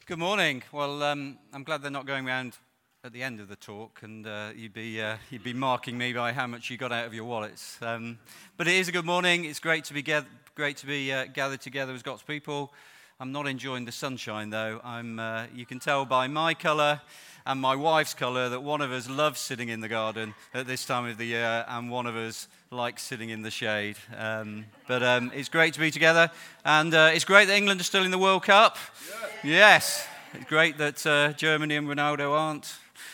Good morning. Well, I'm glad they're not going around at the end of the talk, and you'd be marking me by how much you got out of your wallets. But it is a good morning. It's great to be gathered together as God's people. I'm not enjoying the sunshine though. You can tell by my colour and my wife's colour that one of us loves sitting in the garden at this time of the year, and one of us likes sitting in the shade. But it's great to be together, and it's great that England are still in the World Cup. Yes, it's great that Germany and Ronaldo aren't.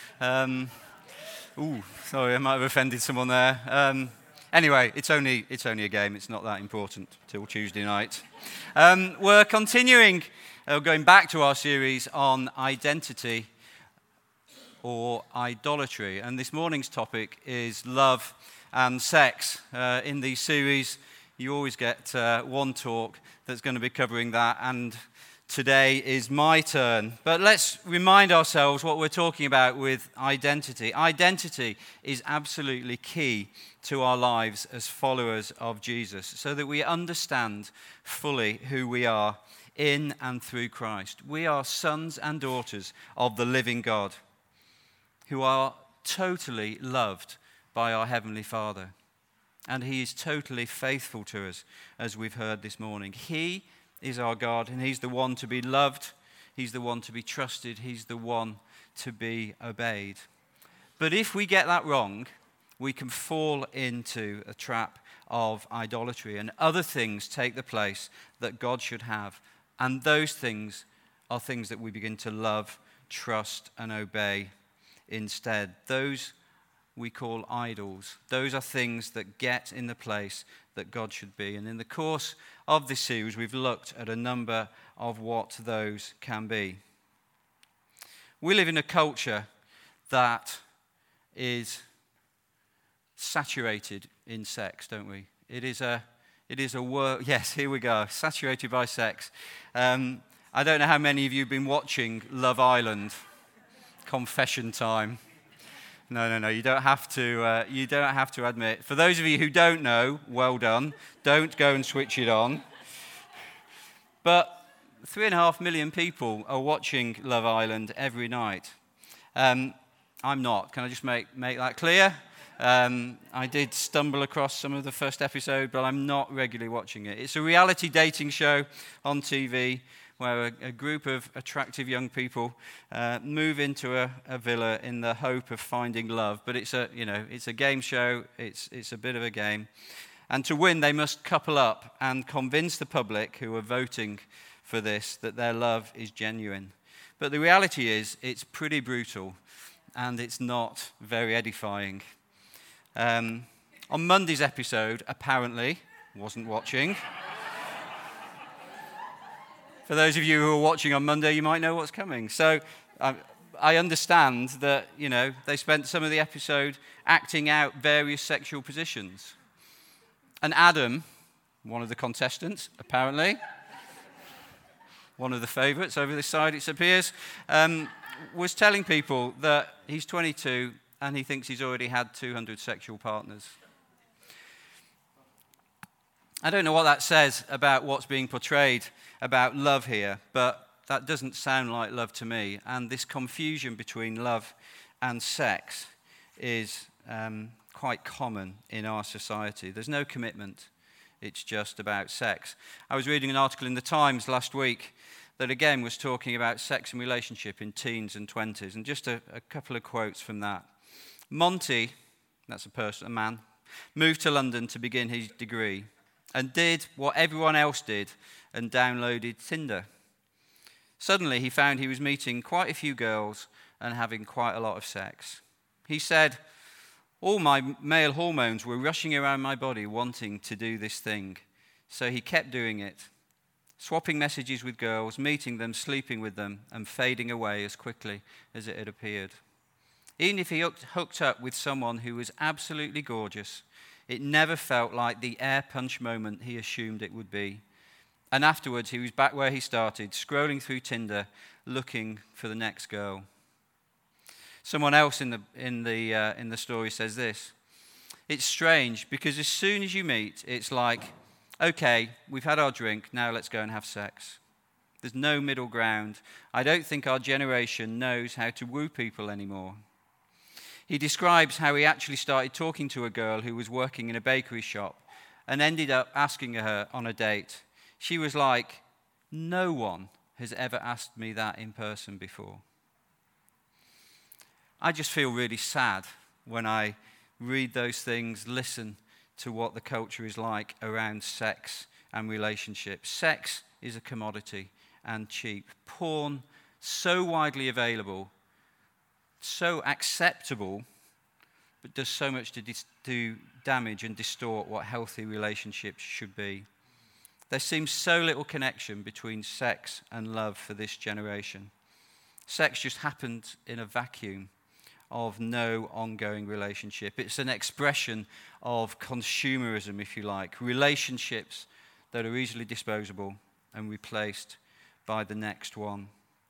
Sorry, I might have offended someone there. Anyway, it's only a game. It's not that important till Tuesday night. We're continuing, going back to our series on identity or idolatry, and this morning's topic is love and sex. In these series, you always get one talk that's going to be covering that, and today is my turn. But let's remind ourselves what we're talking about with identity. Identity is absolutely key to our lives as followers of Jesus, so that we understand fully who we are in and through Christ. We are sons and daughters of the living God, who are totally loved by our Heavenly Father. And He is totally faithful to us, as we've heard this morning. He is our God, and He's the one to be loved, He's the one to be trusted, He's the one to be obeyed. But if we get that wrong, we can fall into a trap of idolatry, and other things take the place that God should have. And those things are things that we begin to love, trust, and obey instead. Those we call idols. Those are things that get in the place that God should be. And in the course of this series, we've looked at a number of what those can be. We live in a culture that is saturated in sex, don't we? It is a work. Yes, here we go. Saturated by sex. I don't know how many of you have been watching Love Island. Confession time. No. You don't have to. You don't have to admit. For those of you who don't know, well done. Don't go and switch it on. But 3.5 million people are watching Love Island every night. I'm not. Can I just make that clear? I did stumble across some of the first episode, but I'm not regularly watching it. It's a reality dating show on TV where a group of attractive young people move into a villa in the hope of finding love. But it's a game show. It's a bit of a game. And to win, they must couple up and convince the public who are voting for this that their love is genuine. But the reality is, it's pretty brutal, and it's not very edifying. On Monday's episode, apparently, wasn't watching. For those of you who are watching on Monday, you might know what's coming. So I understand that, they spent some of the episode acting out various sexual positions. And Adam, one of the contestants, apparently, one of the favourites over this side, it appears, was telling people that he's 22 and he thinks he's already had 200 sexual partners. I don't know what that says about what's being portrayed about love here, but that doesn't sound like love to me. And this confusion between love and sex is quite common in our society. There's no commitment. It's just about sex. I was reading an article in the Times last week that again was talking about sex and relationship in teens and 20s, and just a couple of quotes from that. Monty, that's a man, moved to London to begin his degree and did what everyone else did and downloaded Tinder. Suddenly, he found he was meeting quite a few girls and having quite a lot of sex. He said, all my male hormones were rushing around my body wanting to do this thing. So he kept doing it, swapping messages with girls, meeting them, sleeping with them, and fading away as quickly as it had appeared. Even if he hooked up with someone who was absolutely gorgeous, it never felt like the air punch moment he assumed it would be. And afterwards, he was back where he started, scrolling through Tinder, looking for the next girl. Someone else in the story says this: it's strange because as soon as you meet, it's like, okay, we've had our drink, now let's go and have sex. There's no middle ground. I don't think our generation knows how to woo people anymore. He describes how he actually started talking to a girl who was working in a bakery shop and ended up asking her on a date. She was like, "No one has ever asked me that in person before." I just feel really sad when I read those things, listen to what the culture is like around sex and relationships. Sex is a commodity and cheap. Porn, so widely available, so acceptable, but does so much to damage and distort what healthy relationships should be. There seems so little connection between sex and love for this generation. Sex just happened in a vacuum of no ongoing relationship. It's an expression of consumerism, if you like, relationships that are easily disposable and replaced by the next one.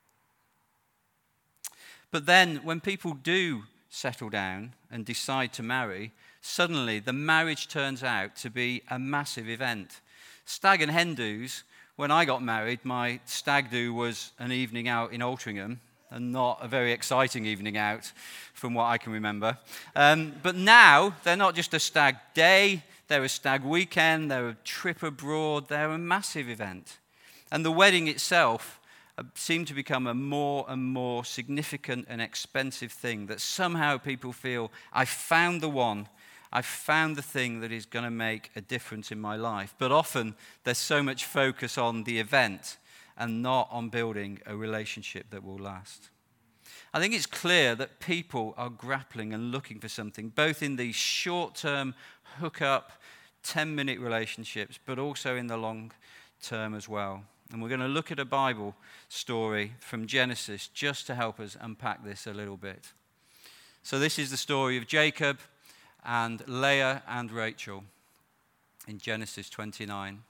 But then, when people do settle down and decide to marry, suddenly the marriage turns out to be a massive event. Stag and hen do's, when I got married, my stag do was an evening out in Altrincham, and not a very exciting evening out from what I can remember. But now, they're not just a stag day, they're a stag weekend, they're a trip abroad, they're a massive event. And the wedding itself seem to become a more and more significant and expensive thing that somehow people feel, I found the one, I found the thing that is going to make a difference in my life. But often there's so much focus on the event and not on building a relationship that will last. I think it's clear that people are grappling and looking for something, both in these short-term hook-up, 10-minute relationships, but also in the long term as well. And we're going to look at a Bible story from Genesis just to help us unpack this a little bit. So this is the story of Jacob and Leah and Rachel in Genesis 29.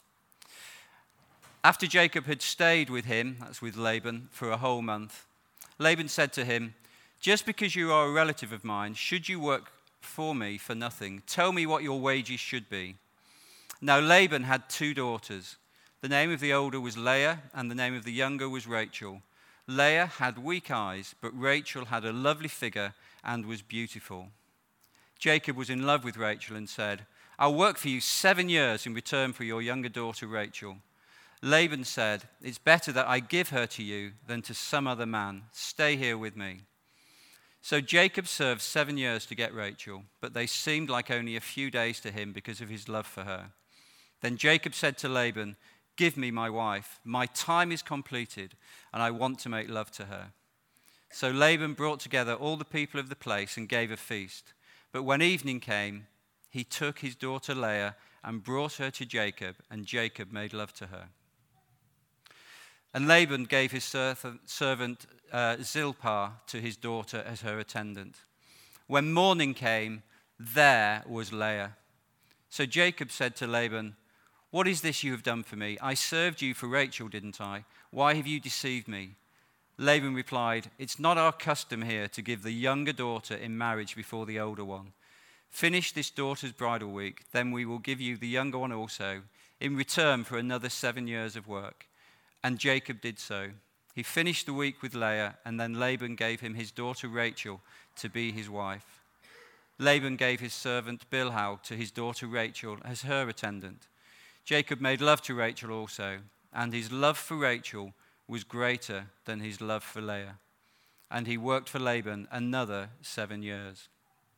After Jacob had stayed with him, that's with Laban, for a whole month, Laban said to him, "Just because you are a relative of mine, should you work for me for nothing? Tell me what your wages should be." Now Laban had 2 daughters. The name of the older was Leah, and the name of the younger was Rachel. Leah had weak eyes, but Rachel had a lovely figure and was beautiful. Jacob was in love with Rachel and said, "I'll work for you 7 years in return for your younger daughter Rachel." Laban said, "It's better that I give her to you than to some other man. Stay here with me." So Jacob served 7 years to get Rachel, but they seemed like only a few days to him because of his love for her. Then Jacob said to Laban, "Give me my wife. My time is completed, and I want to make love to her." So Laban brought together all the people of the place and gave a feast. But when evening came, he took his daughter Leah and brought her to Jacob, and Jacob made love to her. And Laban gave his servant Zilpah to his daughter as her attendant. When morning came, there was Leah. So Jacob said to Laban, "What is this you have done for me? I served you for Rachel, didn't I? Why have you deceived me?" Laban replied, "It's not our custom here to give the younger daughter in marriage before the older one. Finish this daughter's bridal week, then we will give you the younger one also, in return for another 7 years of work." And Jacob did so. He finished the week with Leah, and then Laban gave him his daughter Rachel to be his wife. Laban gave his servant Bilhah to his daughter Rachel as her attendant. Jacob made love to Rachel also, and his love for Rachel was greater than his love for Leah. And he worked for Laban another 7 years.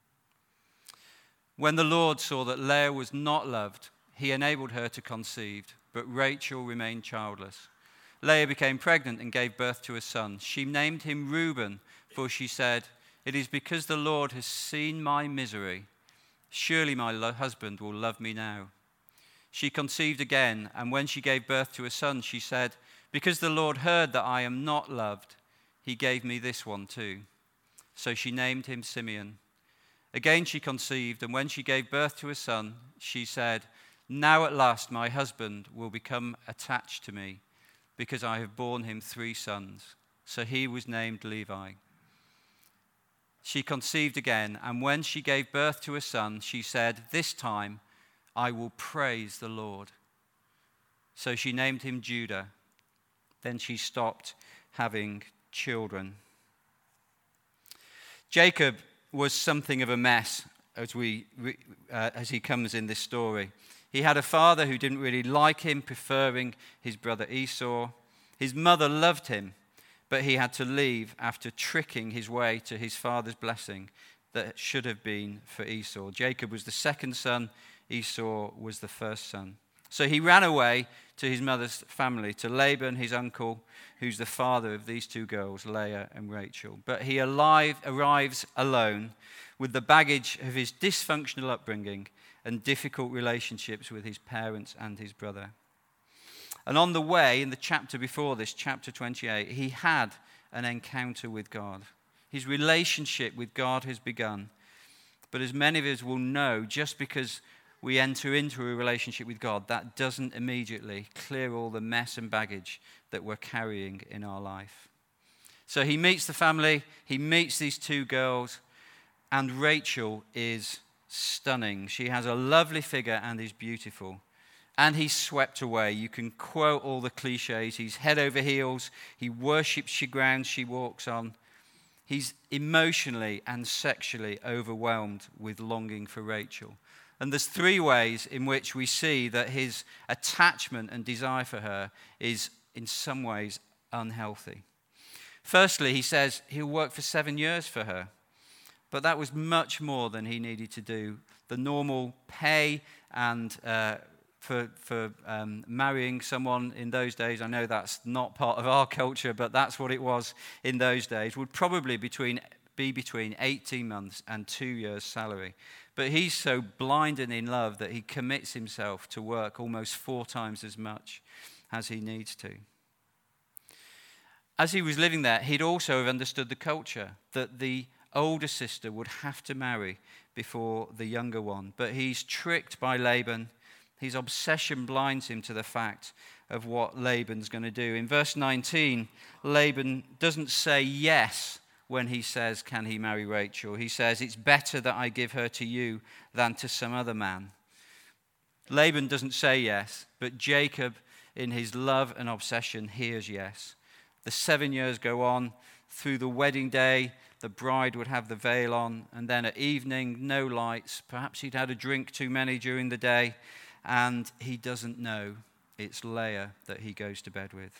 When the Lord saw that Leah was not loved, he enabled her to conceive, but Rachel remained childless. Leah became pregnant and gave birth to a son. She named him Reuben, for she said, "It is because the Lord has seen my misery. Surely my husband will love me now." She conceived again, and when she gave birth to a son, she said, "Because the Lord heard that I am not loved, he gave me this one too." So she named him Simeon. Again she conceived, and when she gave birth to a son, she said, "Now at last my husband will become attached to me, because I have borne him 3 sons." So he was named Levi. She conceived again, and when she gave birth to a son, she said, "This time I will praise the Lord." So she named him Judah. Then she stopped having children. Jacob was something of a mess as he comes in this story. He had a father who didn't really like him, preferring his brother Esau. His mother loved him, but he had to leave after tricking his way to his father's blessing that should have been for Esau. Jacob was the second son, Esau was the first son. So he ran away to his mother's family, to Laban, his uncle, who's the father of these two girls, Leah and Rachel. But he arrives alone with the baggage of his dysfunctional upbringing and difficult relationships with his parents and his brother. And on the way, in the chapter before this, chapter 28, he had an encounter with God. His relationship with God has begun. But as many of us will know, just because we enter into a relationship with God, that doesn't immediately clear all the mess and baggage that we're carrying in our life. So he meets the family, he meets these two girls, and Rachel is stunning. She has a lovely figure and is beautiful. And he's swept away. You can quote all the cliches. He's head over heels. He worships the ground she walks on. He's emotionally and sexually overwhelmed with longing for Rachel. And there's three ways in which we see that his attachment and desire for her is in some ways unhealthy. Firstly, he says he'll work for 7 years for her. But that was much more than he needed to do. The normal pay and for marrying someone in those days, I know that's not part of our culture, but that's what it was in those days, would probably be between 18 months and 2 years' salary. But he's so blind and in love that he commits himself to work almost 4 times as much as he needs to. As he was living there, he'd also have understood the culture, that the older sister would have to marry before the younger one. But he's tricked by Laban. His obsession blinds him to the fact of what Laban's going to do. In verse 19, Laban doesn't say yes when he says, can he marry Rachel? He says, it's better that I give her to you than to some other man. Laban doesn't say yes, but Jacob, in his love and obsession, hears yes. The 7 years go on. Through the wedding day, the bride would have the veil on, and then at evening, no lights. Perhaps he'd had a drink too many during the day, and he doesn't know it's Leah that he goes to bed with.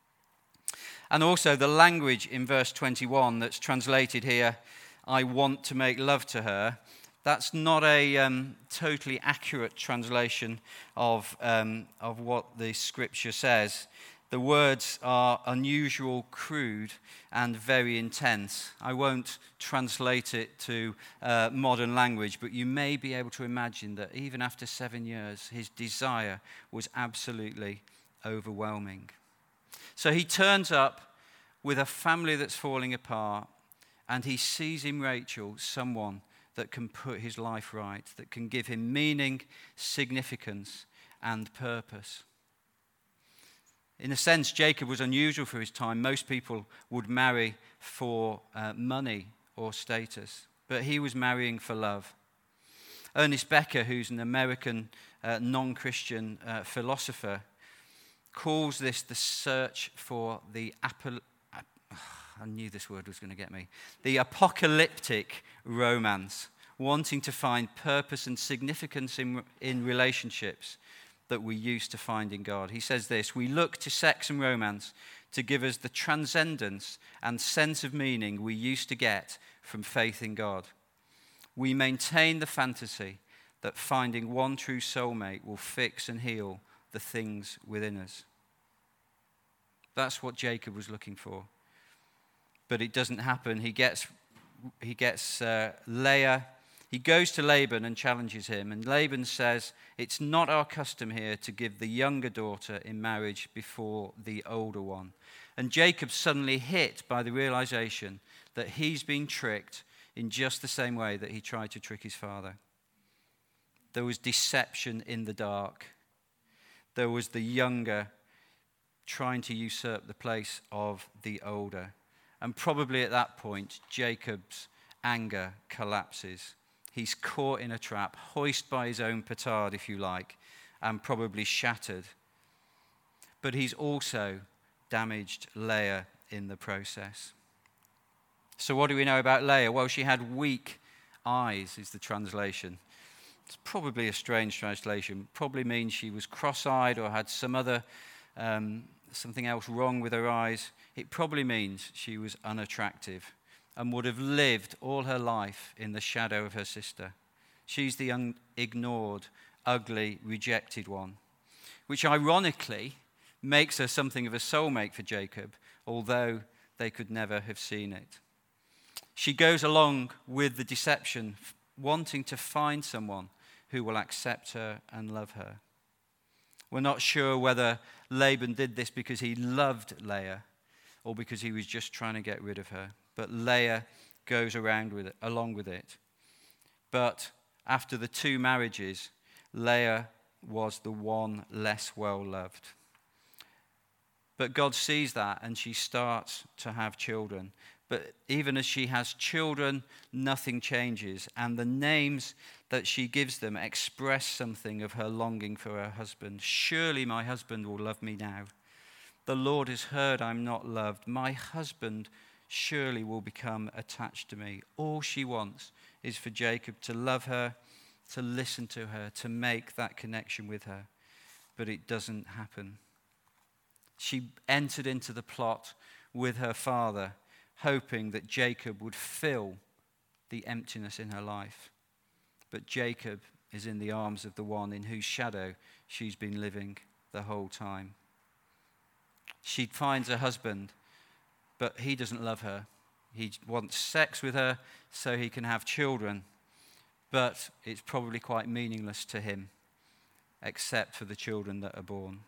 And also the language in verse 21 that's translated here, I want to make love to her, that's not a totally accurate translation of what the scripture says. The words are unusual, crude, and very intense. I won't translate it to modern language, but you may be able to imagine that even after 7 years, his desire was absolutely overwhelming. So he turns up with a family that's falling apart, and he sees in Rachel someone that can put his life right, that can give him meaning, significance, and purpose. In a sense, Jacob was unusual for his time. Most people would marry for money or status, but he was marrying for love. Ernest Becker, who's an American non-Christian philosopher, calls this the search for the I knew this word was going to get me. The apocalyptic romance, wanting to find purpose and significance in relationships that we used to find in God. He says this, we look to sex and romance to give us the transcendence and sense of meaning we used to get from faith in God. We maintain the fantasy that finding one true soulmate will fix and heal the things within us. That's what Jacob was looking for. But it doesn't happen. He gets Leah. He goes to Laban and challenges him. And Laban says, it's not our custom here to give the younger daughter in marriage before the older one. And Jacob's suddenly hit by the realization that he's been tricked in just the same way that he tried to trick his father. There was deception in the dark. There was the younger trying to usurp the place of the older. And probably at that point, Jacob's anger collapses. He's caught in a trap, hoisted by his own petard, if you like, and probably shattered. But he's also damaged Leah in the process. So what do we know about Leah? Well, she had weak eyes, is the translation. It's probably a strange translation. Probably means she was cross-eyed or had some other, something else wrong with her eyes. It probably means she was unattractive and would have lived all her life in the shadow of her sister. She's the ignored, ugly, rejected one, which ironically makes her something of a soulmate for Jacob, although they could never have seen it. She goes along with the deception, wanting to find someone who will accept her and love her. We're not sure whether Laban did this because he loved Leah or because he was just trying to get rid of her. But Leah goes along with it. But after the 2 marriages, Leah was the one less well loved. But God sees that and she starts to have children. But even as she has children, nothing changes. And the names that she gives them express something of her longing for her husband. Surely my husband will love me now. The Lord has heard I'm not loved. My husband surely will become attached to me. All she wants is for Jacob to love her, to listen to her, to make that connection with her. But it doesn't happen. She entered into the plot with her father, hoping that Jacob would fill the emptiness in her life. But Jacob is in the arms of the one in whose shadow she's been living the whole time. She finds a husband, but he doesn't love her. He wants sex with her so he can have children, but it's probably quite meaningless to him, except for the children that are born.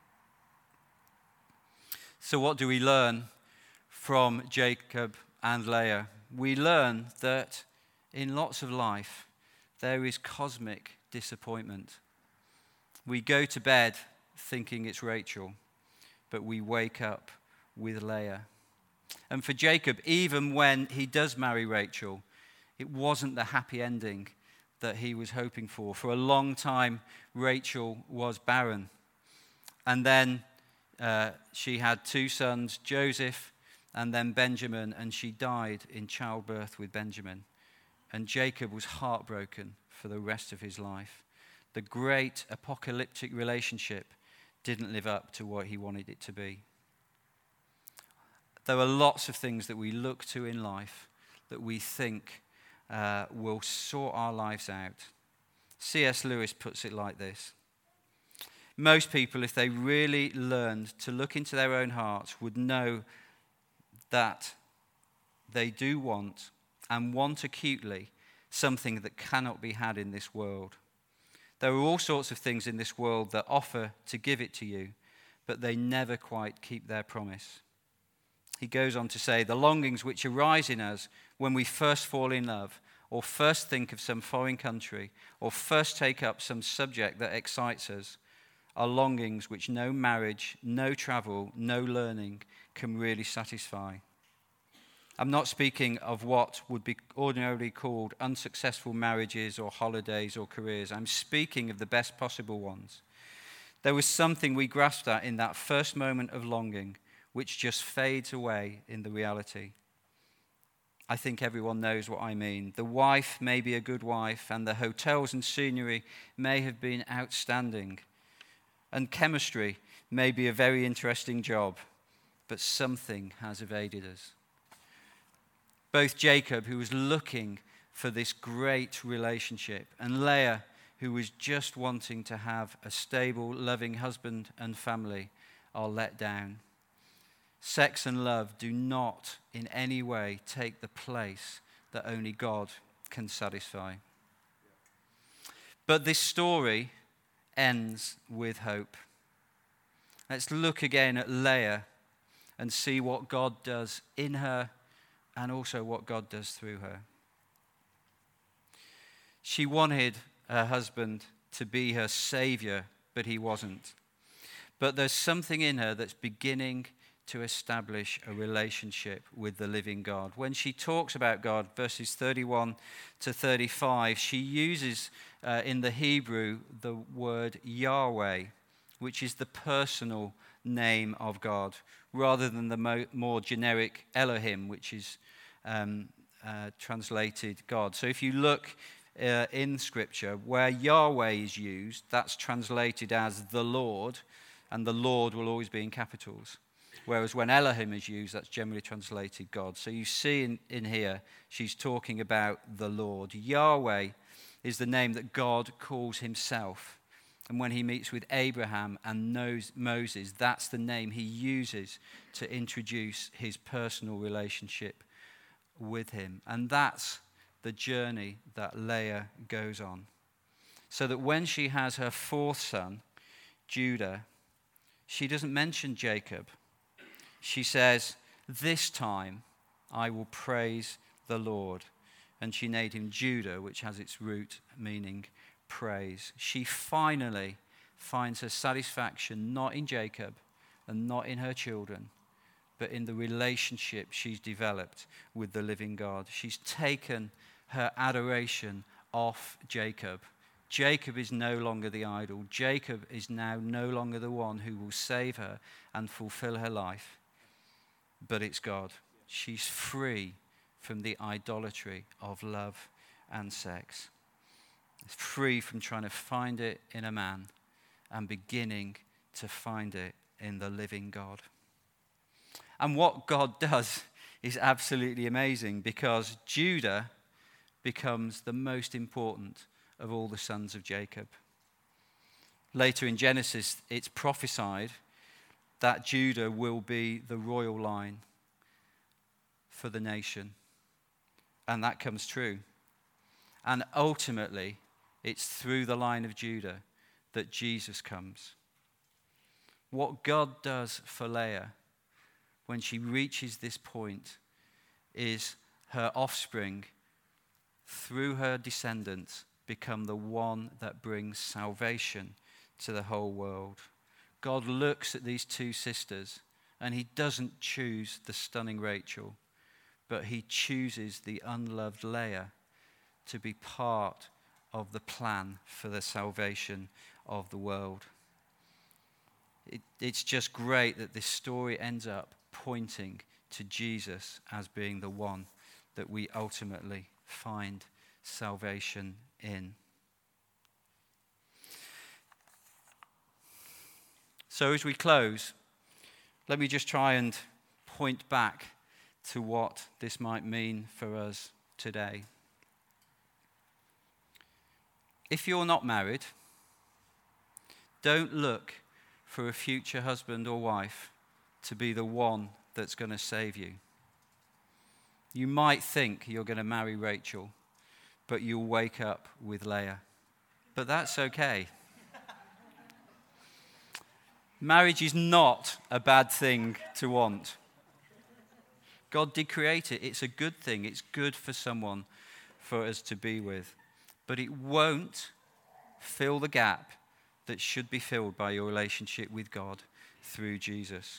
So what do we learn from Jacob and Leah? We learn that in lots of life, there is cosmic disappointment. We go to bed thinking it's Rachel, but we wake up with Leah. And for Jacob, even when he does marry Rachel, it wasn't the happy ending that he was hoping for. For a long time, Rachel was barren. And then she had 2 sons, Joseph and then Benjamin, and she died in childbirth with Benjamin. And Jacob was heartbroken for the rest of his life. The great apocalyptic relationship didn't live up to what he wanted it to be. There are lots of things that we look to in life that we think will sort our lives out. C.S. Lewis puts it like this. Most people, if they really learned to look into their own hearts, would know that they do want, and want acutely, something that cannot be had in this world. There are all sorts of things in this world that offer to give it to you, but they never quite keep their promise. He goes on to say, the longings which arise in us when we first fall in love, or first think of some foreign country, or first take up some subject that excites us, are longings which no marriage, no travel, no learning can really satisfy. I'm not speaking of what would be ordinarily called unsuccessful marriages or holidays or careers. I'm speaking of the best possible ones. There was something we grasped at in that first moment of longing, which just fades away in the reality. I think everyone knows what I mean. The wife may be a good wife, and the hotels and scenery may have been outstanding, and chemistry may be a very interesting job, but something has evaded us. Both Jacob, who was looking for this great relationship, and Leah, who was just wanting to have a stable, loving husband and family, are let down. Sex and love do not in any way take the place that only God can satisfy. But this story ends with hope. Let's look again at Leah and see what God does in her and also what God does through her. She wanted her husband to be her savior, but he wasn't. But there's something in her that's beginning to establish a relationship with the living God. When she talks about God, verses 31 to 35, she uses in the Hebrew the word Yahweh, which is the personal name of God, rather than the more generic Elohim, which is translated God. So if you look in Scripture, where Yahweh is used, that's translated as the Lord, and the Lord will always be in capitals. Whereas when Elohim is used, that's generally translated God. So you see in here, she's talking about the Lord. Yahweh is the name that God calls himself. And when he meets with Abraham and knows Moses, that's the name he uses to introduce his personal relationship with him. And that's the journey that Leah goes on. So that when she has her fourth son, Judah, she doesn't mention Jacob. She says, "This time I will praise the Lord." And she named him Judah, which has its root meaning praise. She finally finds her satisfaction not in Jacob and not in her children, but in the relationship she's developed with the living God. She's taken her adoration off Jacob. Jacob is no longer the idol. Jacob is now no longer the one who will save her and fulfill her life, but it's God. She's free from the idolatry of love and sex. Free from trying to find it in a man and beginning to find it in the living God. And what God does is absolutely amazing, because Judah becomes the most important of all the sons of Jacob. Later in Genesis, it's prophesied that Judah will be the royal line for the nation. And that comes true. And ultimately, it's through the line of Judah that Jesus comes. What God does for Leah when she reaches this point is her offspring, through her descendants, become the one that brings salvation to the whole world. God looks at these two sisters and he doesn't choose the stunning Rachel, but he chooses the unloved Leah to be part of the plan for the salvation of the world. It's just great that this story ends up pointing to Jesus as being the one that we ultimately find salvation in. So as we close, let me just try and point back to what this might mean for us today. If you're not married, don't look for a future husband or wife to be the one that's going to save you. You might think you're going to marry Rachel, but you'll wake up with Leah. But that's okay. Marriage is not a bad thing to want. God did create it. It's a good thing. It's good for someone for us to be with. But it won't fill the gap that should be filled by your relationship with God through Jesus.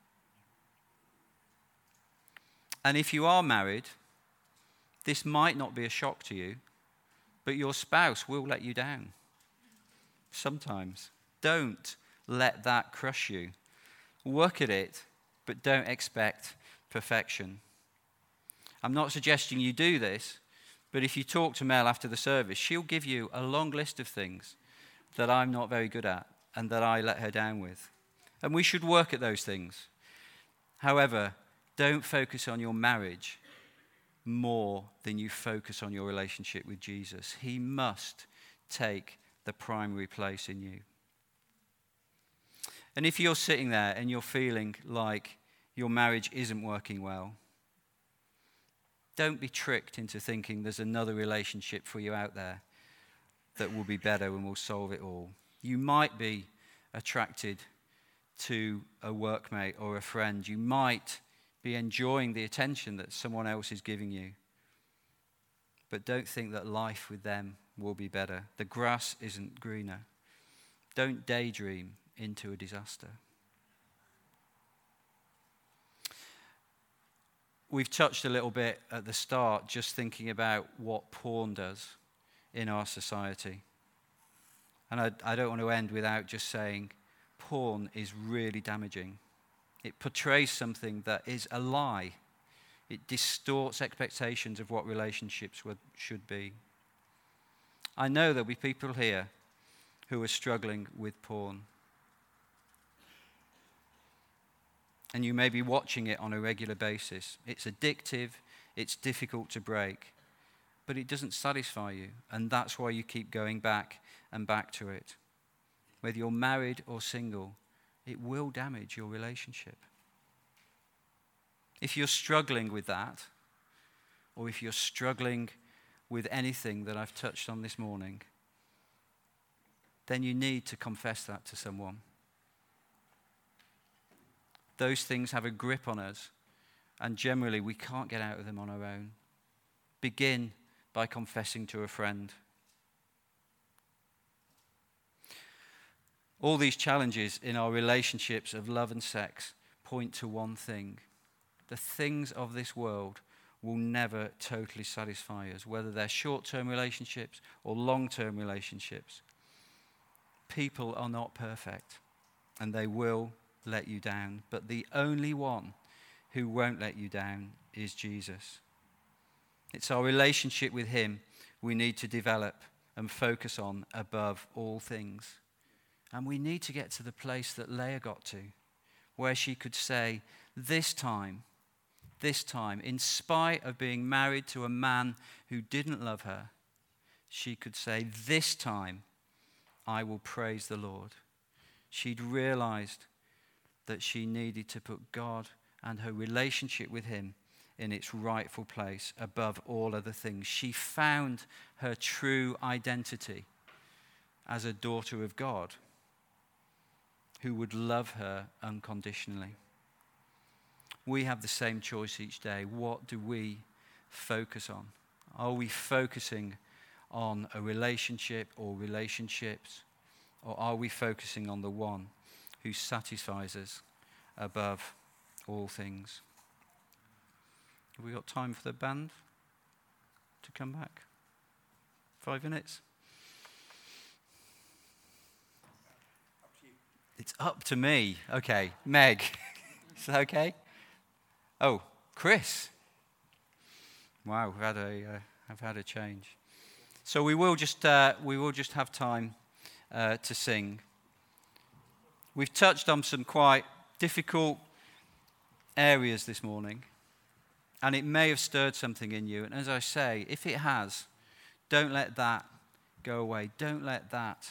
And if you are married, this might not be a shock to you, but your spouse will let you down. Sometimes. Don't let that crush you. Work at it, but don't expect perfection. I'm not suggesting you do this, but if you talk to Mel after the service, she'll give you a long list of things that I'm not very good at and that I let her down with. And we should work at those things. However, don't focus on your marriage more than you focus on your relationship with Jesus. He must take the primary place in you. And if you're sitting there and you're feeling like your marriage isn't working well, don't be tricked into thinking there's another relationship for you out there that will be better and will solve it all. You might be attracted to a workmate or a friend. You might be enjoying the attention that someone else is giving you. But don't think that life with them will be better. The grass isn't greener. Don't daydream into a disaster. We've touched a little bit at the start, just thinking about what porn does in our society. And I don't want to end without just saying, porn is really damaging. It portrays something that is a lie. It distorts expectations of what relationships should be. I know there'll be people here who are struggling with porn. And you may be watching it on a regular basis. It's addictive, it's difficult to break, but it doesn't satisfy you, and that's why you keep going back and back to it. Whether you're married or single, it will damage your relationship. If you're struggling with that, or if you're struggling with anything that I've touched on this morning, then you need to confess that to someone. Those things have a grip on us, and generally we can't get out of them on our own. Begin by confessing to a friend. All these challenges in our relationships of love and sex point to one thing. The things of this world will never totally satisfy us, whether they're short-term relationships or long-term relationships. People are not perfect, and they will let you down. But the only one who won't let you down is Jesus. It's our relationship with him we need to develop and focus on above all things. And we need to get to the place that Leah got to, where she could say, this time, in spite of being married to a man who didn't love her, she could say, this time, I will praise the Lord. She'd realized that she needed to put God and her relationship with him in its rightful place above all other things. She found her true identity as a daughter of God who would love her unconditionally. We have the same choice each day. What do we focus on? Are we focusing on a relationship or relationships? Or are we focusing on the one who satisfies us above all things? Have we got time for the band to come back? 5 minutes? It's up to me. Okay, Meg. Is that okay? Oh, Chris. Wow, I've had a change. So we will just have time to sing. We've touched on some quite difficult areas this morning, and it may have stirred something in you. And as I say, if it has, don't let that go away. Don't let that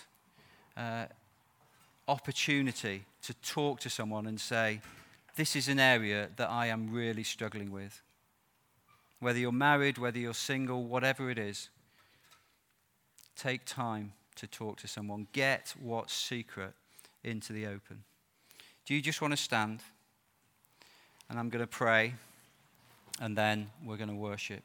opportunity to talk to someone and say, this is an area that I am really struggling with. Whether you're married, whether you're single, whatever it is, take time to talk to someone. Get what's secret into the open. Do you just want to stand? And I'm going to pray, and then we're going to worship.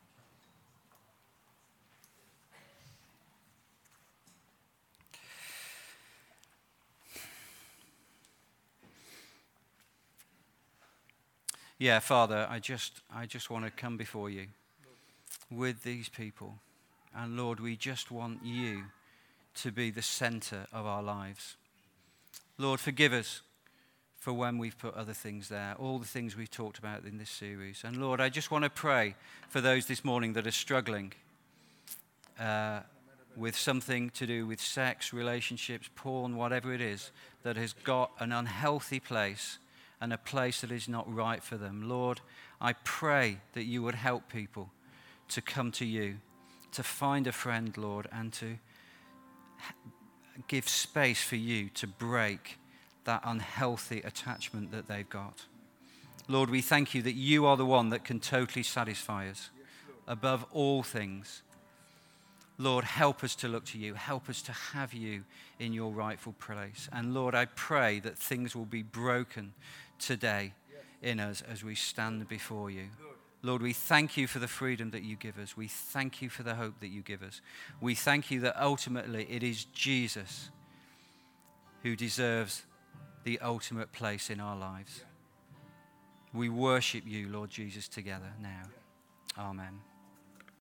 Yeah, Father, I just want to come before you with these people. And Lord, we just want you to be the center of our lives. Lord, forgive us for when we've put other things there, all the things we've talked about in this series. And Lord, I just want to pray for those this morning that are struggling with something to do with sex, relationships, porn, whatever it is, that has got an unhealthy place and a place that is not right for them. Lord, I pray that you would help people to come to you, to find a friend, Lord, and to give space for you to break that unhealthy attachment that they've got. Lord, we thank you that you are the one that can totally satisfy us above all things. Lord, help us to look to you. Help us to have you in your rightful place. And Lord, I pray that things will be broken today in us as we stand before you. Lord, we thank you for the freedom that you give us. We thank you for the hope that you give us. We thank you that ultimately it is Jesus who deserves the ultimate place in our lives. We worship you, Lord Jesus, together now. Amen.